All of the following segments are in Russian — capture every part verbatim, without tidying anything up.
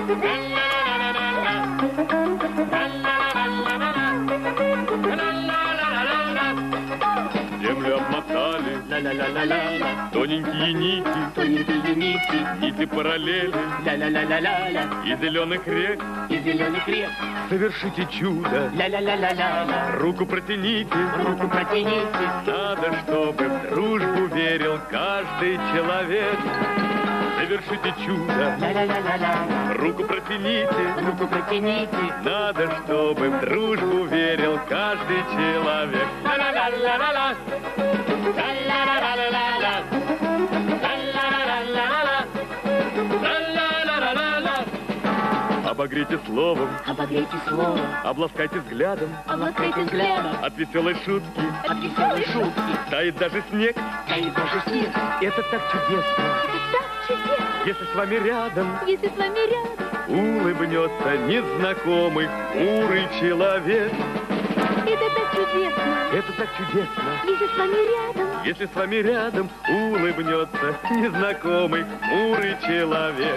Землю обмотали, ла-ла-ла-ла-ла, тоненькие нити, тоненькие нити, нити параллели, ла-ла-ла-ла-ла, и зеленых рек. и зеленых рек, Совершите чудо, ла-ла-ла-ла-ла, руку протяните. руку протяните. Надо, чтобы в дружбу верил каждый человек. Совершите чудо, Ла-ла-ла-ла-ла, руку протяните. руку протяните. Надо, чтобы в дружбу верил каждый человек. Ла-ла-ла-ла-ла-ла. Ла-ла-ла-ла-ла-ла. Ла-ла-ла-ла-ла-ла. Ла-ла-ла-ла-ла-ла. Обогрейте словом, Обогрейте словом, обласкайте взглядом. обласкайте взглядом. От веселой шутки От веселой шутки тает даже снег. таит даже снег. Это так чудесно, Это так чудесно, если с вами рядом если с вами рядом. улыбнется незнакомый хмурый человек. Это так чудесно, Это так чудесно, если с вами рядом. если с вами рядом улыбнется незнакомый хмурый человек.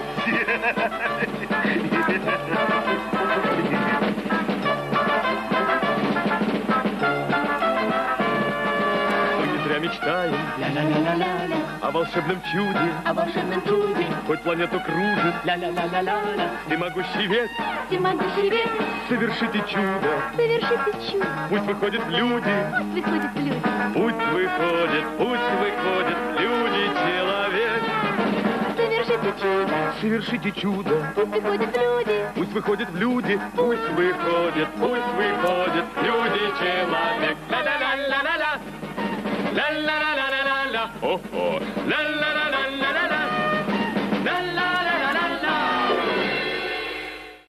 Мы не зря мечтаем Ла-ла-ла-ла-ла, о волшебном чуде, о волшебном чуде. хоть планету кружит Ла-ла-ла-ла-ла, всемогущий век. всемогущий век. Совершите чудо, Совершите чудо, пусть выходят в люди, пусть выходит в люди. пусть выходит, пусть выходит в люди человек. Совершите чудо, Совершите чудо, пусть выходит в люди. пусть выходит в люди, пусть выходит, пусть выходит в люди человек. Ла-ла-ла-ла-ла-ла, ла-ла-ла-ла-ла-ла, о-о, ла-ла-ла-ла-ла.